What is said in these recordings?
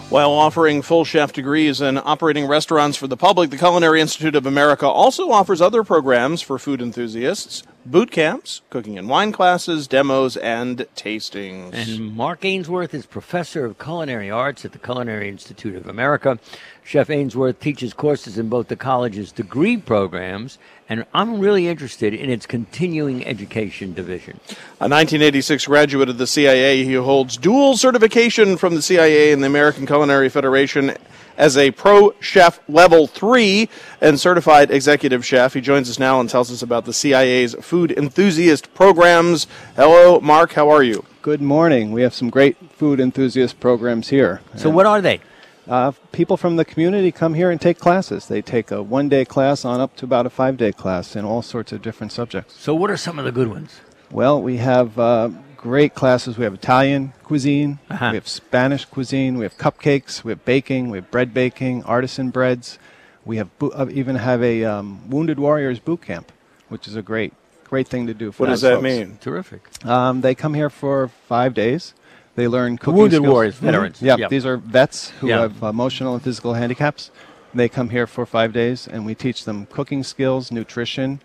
While offering full chef degrees and operating restaurants for the public, the Culinary Institute of America also offers other programs for food enthusiasts: boot camps, cooking and wine classes, demos, and tastings. And Mark Ainsworth is professor of culinary arts at the Culinary Institute of America. Chef Ainsworth teaches courses in both the college's degree programs, and I'm really interested in its continuing education division. A 1986 graduate of the CIA, he holds dual certification from the CIA and the American Culinary Federation as a Pro Chef Level 3 and Certified Executive Chef. He joins us now and tells us about the CIA's food enthusiast programs. Hello, Mark. How are you? Good morning. We have some great food enthusiast programs here. So what are they? People from the community come here and take classes. They take a one-day class on up to about a 5-day class in all sorts of different subjects. So what are some of the good ones? Well, we have great classes. We have Italian cuisine, we have Spanish cuisine, we have cupcakes, we have baking, we have bread baking, artisan breads. We have even have a Wounded Warriors boot camp, which is a great thing to do for What does that mean? Terrific. They come here for 5 days. They learn cooking Wounded skills. Warriors, veterans. Yeah, Yep. These are vets who Yeah. have emotional and physical handicaps. They come here for 5 days, and we teach them cooking skills, nutrition,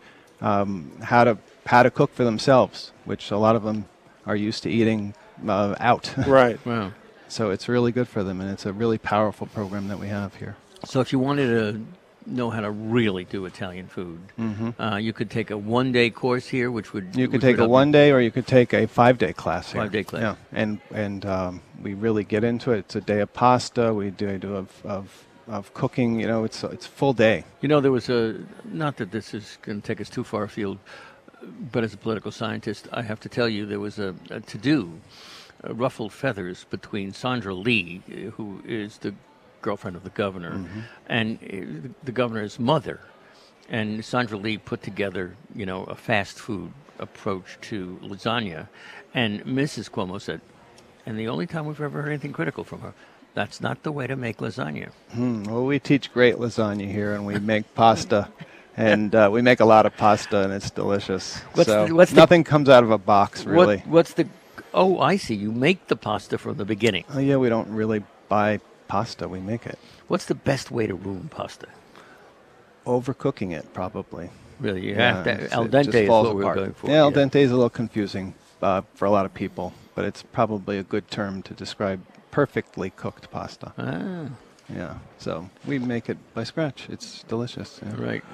how to cook for themselves, which a lot of them are used to eating out. Right. Wow. So it's really good for them, and it's a really powerful program that we have here. So if you wanted to know how to really do Italian food, you could take a one-day course here, which would... You could take a one-day, or you could take a 5-day class here. 5-day class. Yeah, and we really get into it. It's a day of pasta. We do of cooking. You know, it's full day. You know, there was a... Not that this is going to take us too far afield, but as a political scientist, I have to tell you there was a to-do, ruffled feathers between Sandra Lee, who is the girlfriend of the governor, and the governor's mother. And Sandra Lee put together, you know, a fast food approach to lasagna. And Mrs. Cuomo said, and the only time we've ever heard anything critical from her, that's not the way to make lasagna. Well, we teach great lasagna here, and we make pasta. And we make a lot of pasta, and it's delicious. Nothing comes out of a box, really. Oh, I see. You make the pasta from the beginning. Oh, yeah, we don't really buy pasta. We make it. What's the best way to ruin pasta? Overcooking it, probably. Really? You have to. Al It just dente is falls what we're apart. going for. Yeah, al dente is a little confusing for a lot of people, but it's probably a good term to describe perfectly cooked pasta. Ah, Yeah, so we make it by scratch. It's delicious. Yeah. right.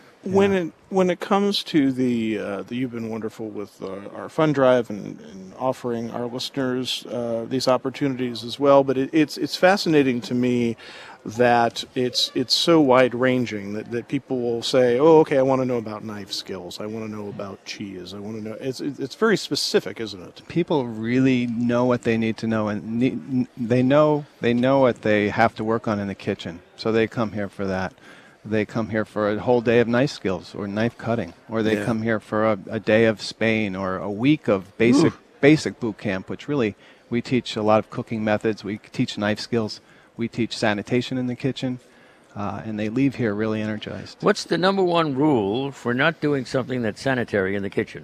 When it comes to the You've Been Wonderful with our fund drive and offering our listeners these opportunities as well, but it's fascinating to me that it's so wide ranging that people will say, oh, okay, I want to know about knife skills, I want to know about cheese, I want to know. It's very specific, isn't it? People really know what they need to know, and they know what they have to work on in the kitchen. So they come here for that. They come here for a whole day of knife skills or knife cutting, or they come here for a day of Spain or a week of basic boot camp, which really we teach a lot of cooking methods. We teach knife skills. We teach sanitation in the kitchen, and they leave here really energized. What's the number one rule for not doing something that's sanitary in the kitchen?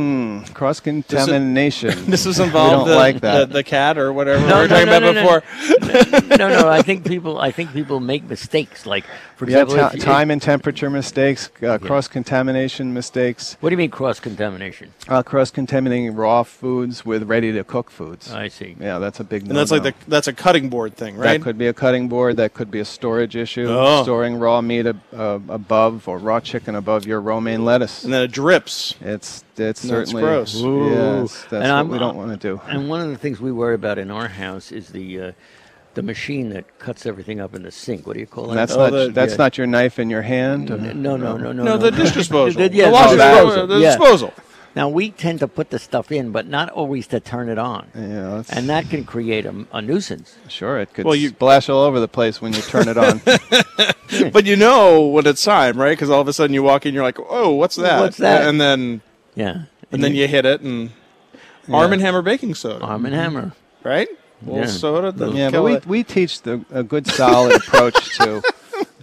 Cross-contamination. This is involved the cat or whatever we were talking about before. No. I think people make mistakes. Like, for example, time and temperature mistakes, cross-contamination mistakes. What do you mean cross-contamination? Cross-contaminating raw foods with ready-to-cook foods. I see. Yeah, that's a big And that's like that's a cutting board thing, right? That could be a cutting board. That could be a storage issue. Storing raw meat above, or raw chicken above your romaine lettuce. And then it drips. It's certainly gross. Yes, that's what we don't want to do. And one of the things we worry about in our house is the machine that cuts everything up in the sink. What do you call that? That's not your knife in your hand? No. No, the dish disposal. The disposal. Now, we tend to put the stuff in, but not always to turn it on. Yeah, and that can create a nuisance. Sure, it could splash all over the place when you turn it on. But you know when it's time, right? Because all of a sudden you walk in, you're like, oh, what's that? What's that? And then then you hit it, and Arm & Hammer baking soda. Arm & Hammer. Right? Soda. But we teach a good solid approach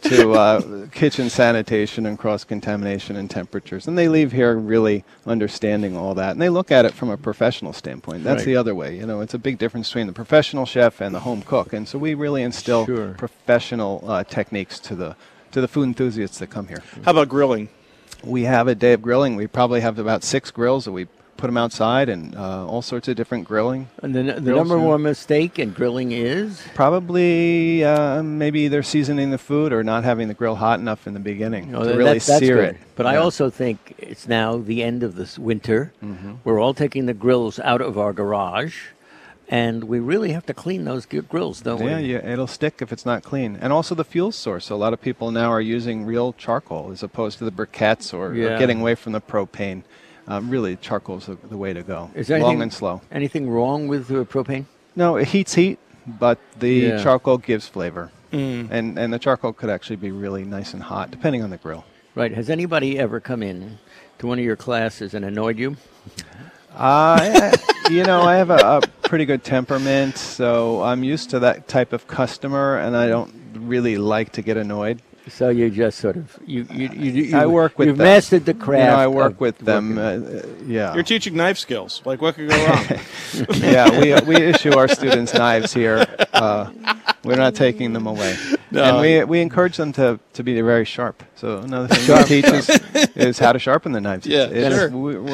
to kitchen sanitation and cross-contamination and temperatures. And they leave here really understanding all that. And they look at it from a professional standpoint. That's Right. the other way. It's a big difference between the professional chef and the home cook. And so we really instill Sure. professional techniques to the food enthusiasts that come here. How about grilling? We have a day of grilling. We probably have about 6 grills that we put them outside, and all sorts of different grilling. And the Grills, number yeah. one mistake in grilling is? Probably maybe either seasoning the food or not having the grill hot enough in the beginning to that- really that's sear good. it. But I Yeah. also think it's now the end of this winter. Mm-hmm. We're all taking the grills out of our garage, and we really have to clean those grills, don't Yeah, we? it'll stick if it's not clean. And also the fuel source. A lot of people now are using real charcoal as opposed to the briquettes or Yeah. getting away from the propane. Really, charcoal's the way to go. Is there long anything- and slow. Anything wrong with propane? No, it heats heat, but the Yeah. charcoal gives flavor. And the charcoal could actually be really nice and hot, depending on the grill. Right. Has anybody ever come in to one of your classes and annoyed you? I have a pretty good temperament, so I'm used to that type of customer, and I don't really like to get annoyed. So you just sort of you I work with you've them. mastered the craft. I work of with them. working. Yeah, You're teaching knife skills. Like, what could go wrong? yeah. We issue our students knives here. We're not taking them away, and we encourage them to be very sharp. So another thing we teach is how to sharpen the knives. Yeah, sure.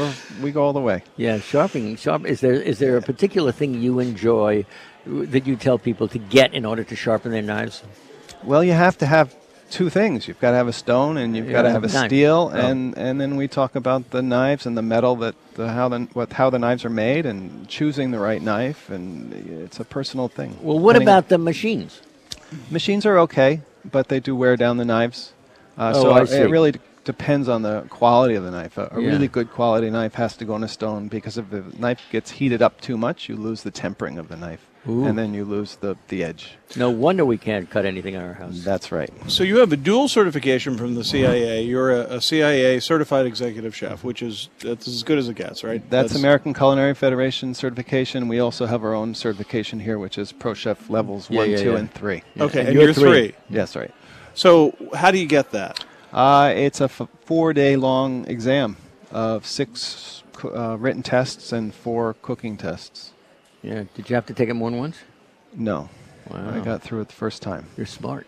We go all the way. Yeah, sharp. Is there a particular thing you enjoy that you tell people to get in order to sharpen their knives? Well, you have to have 2 things. You've got to have a stone, and you've got to have a knife. steel, Oh. and then we talk about the knives and the metal how the knives are made, and choosing the right knife, and it's a personal thing. Well, what Depending- about the machines? machines are okay, but they do wear down the knives. So I see. it really depends on the quality of the knife. A Yeah. really good quality knife has to go in a stone, because if the knife gets heated up too much, you lose the tempering of the knife, Ooh. and then you lose the edge. No wonder we can't cut anything in our house. That's right. So you have a dual certification from the CIA. You're a CIA certified executive chef, that's as good as it gets, right? That's American Culinary Federation certification. We also have our own certification here, which is Pro Chef levels 1, 2, and 3. Okay, And and you're you're 3. Yes, right. So how do you get that? It's a 4-day-long exam of 6 written tests and 4 cooking tests. Yeah. Did you have to take it more than once? No, Wow. I got through it the first time. You're smart.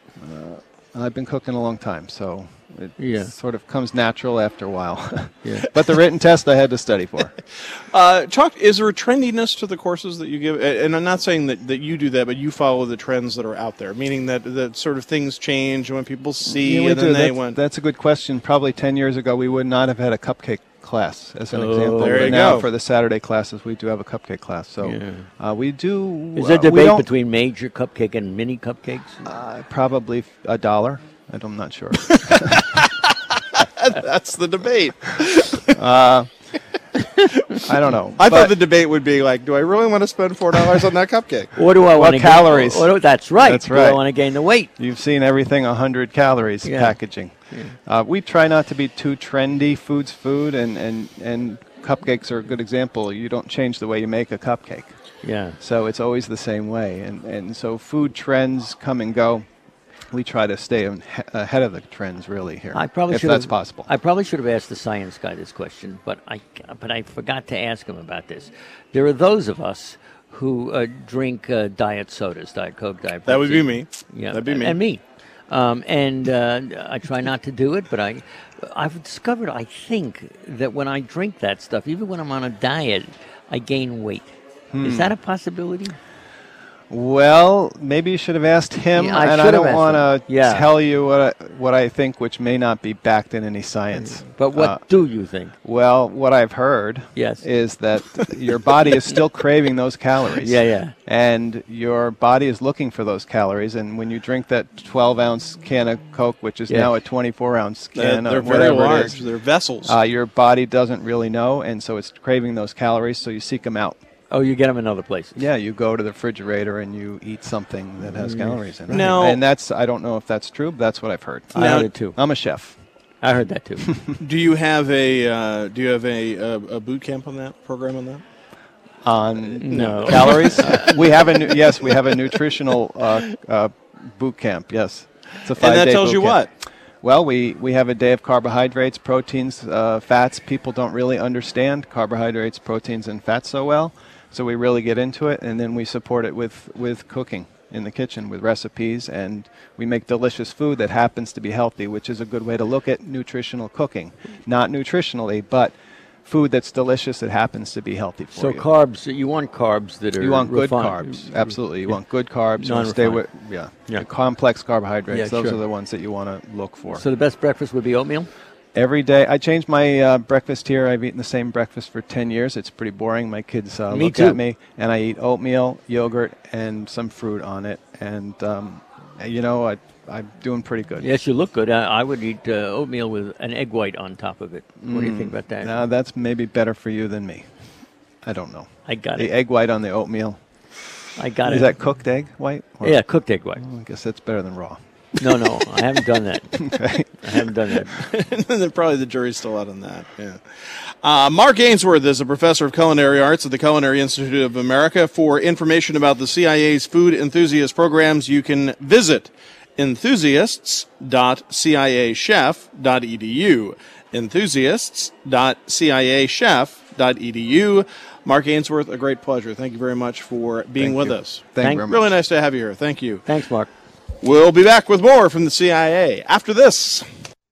I've been cooking a long time, so it Yeah. sort of comes natural after a while. Yeah. But the written test I had to study for. Chuck, is there a trendiness to the courses that you give? And I'm not saying that you do that, but you follow the trends that are out there, meaning that sort of things change when people see, Yeah, we and then do. they That's, went. that's a good question. Probably 10 years ago, we would not have had a cupcake class as an example. there But you now go. for the Saturday classes, we do have a cupcake class. So Yeah. we do. Is there we debate don't- between major cupcake and mini cupcakes? Probably $1. I'm not sure. That's the debate. I don't know. I But thought the debate would be like, do I really want to spend $4 on that cupcake? Or do I want to calories? That's right. That's Do I right. want to gain the weight? You've seen everything 100 calories Yeah. packaging. We try not to be too trendy. Food's food, and cupcakes are a good example. You don't change the way you make a cupcake. Yeah. So it's always the same way. And so food trends come and go. We try to stay ahead of the trends, really, here, I probably if should that's have, possible. I probably should have asked the science guy this question, but I forgot to ask him about this. There are those of us who drink diet sodas, Diet Coke, Diet Pepsi. That would be me. Yeah, That'd be me. And me. I try not to do it, but I've discovered, I think, that when I drink that stuff, even when I'm on a diet, I gain weight. Is that a possibility? Well, maybe you should have asked him, Yeah, I and should I don't have want asked to him. Yeah. tell you what I think, which may not be backed in any science. But what do you think? Well, what I've heard Yes. is that your body is still craving those calories. Yeah. And your body is looking for those calories. And when you drink that 12-ounce can of Coke, which is Yeah. now a 24-ounce can, They're or very whatever it large. is, They're vessels. your body doesn't really know, and so it's craving those calories, so you seek them out. Oh, you get them in other places. Yeah, you go to the refrigerator and you eat something that has calories in it. Now- and I don't know if that's true, but that's what I've heard. I heard it too. I'm a chef. I heard that too. Do you have a boot camp on that program on that? On No. calories, we have a nutritional boot camp. Yes. It's a 5-day And that tells you boot camp. what? Well, we have a day of carbohydrates, proteins, fats. People don't really understand carbohydrates, proteins, and fats so well. So we really get into it, and then we support it with cooking in the kitchen with recipes, and we make delicious food that happens to be healthy, which is a good way to look at nutritional cooking. Not nutritionally, but food that's delicious that happens to be healthy for So you. carbs, you want carbs that are You want good refined. carbs, absolutely. You want good carbs. You want to stay with the complex carbohydrates. Yeah, Those sure. are the ones that you want to look for. So the best breakfast would be oatmeal? Every day, I change my breakfast here. I've eaten the same breakfast for 10 years. It's pretty boring. My kids look too. at me, and I eat oatmeal, yogurt, and some fruit on it. And, I'm doing pretty good. Yes, you look good. I would eat oatmeal with an egg white on top of it. What do you think about that? Now, that's maybe better for you than me. I don't know. I got The it. egg white on the oatmeal. I got Is it. that cooked egg white? Or- Yeah, cooked egg white. I guess that's better than raw. No, I haven't done that. Okay. I haven't done that. And then probably the jury's still out on that. Yeah. Mark Ainsworth is a professor of culinary arts at the Culinary Institute of America. For information about the CIA's food enthusiast programs, you can visit enthusiasts.ciachef.edu. Enthusiasts.ciachef.edu. Mark Ainsworth, a great pleasure. Thank you very much for being Thank with you. us. Thank you very much. Really nice to have you here. Thank you. Thanks, Mark. We'll be back with more from the CIA after this.